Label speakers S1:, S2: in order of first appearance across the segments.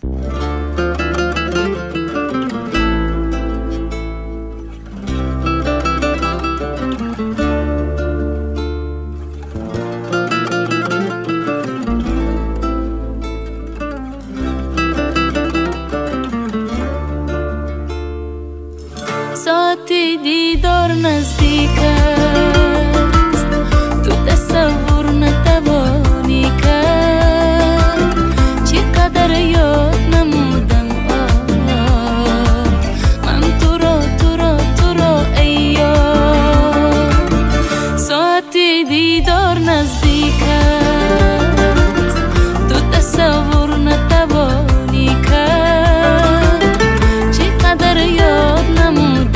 S1: ساعت دیدار نزدیک است، تو تصور نتوانی کرد. چقدر یاد نمودم من تو را ای یار. ساعت دیدار نزدیک است، تو تصور نتوانی کرد. چقدر یاد نمودم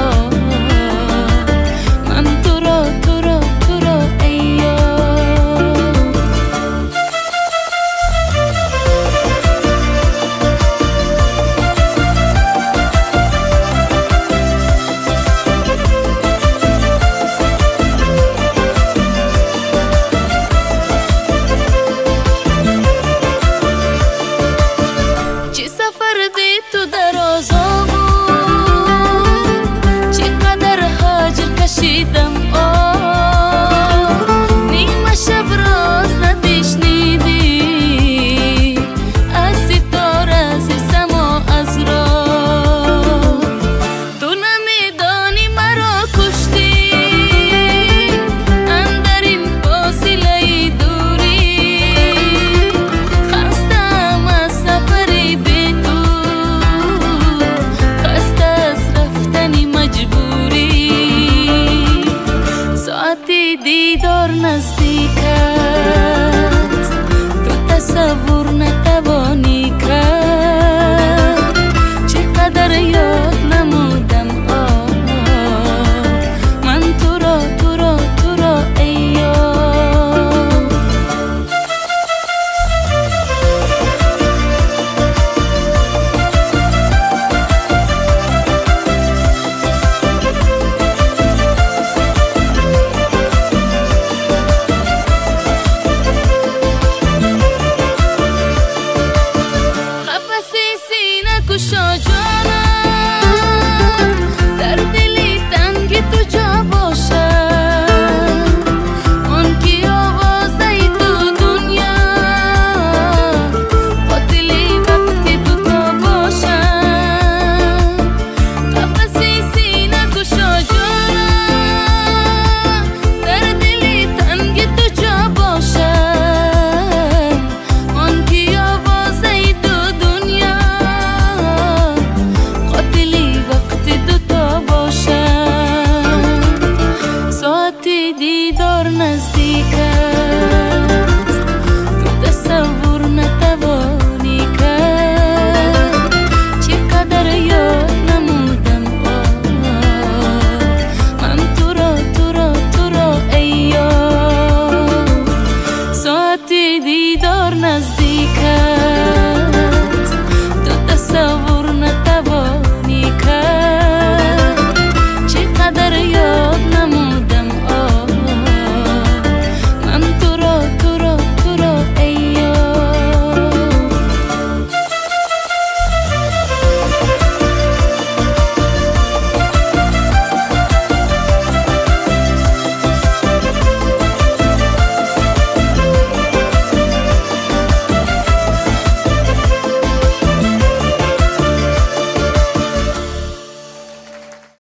S1: تو درازا بود، چقدر هجر کشیدم نیمه شب راز ندیشنیدی از ستاره از سما از راه. تو نمیدانی مرا کشتی اندر این فاصله دوری. خستم از سفری بی تو، دیدار نزدیک است، تو تصور نتوانی کرد. چقدر یاد نمودم من تو را ای یار. کشا جان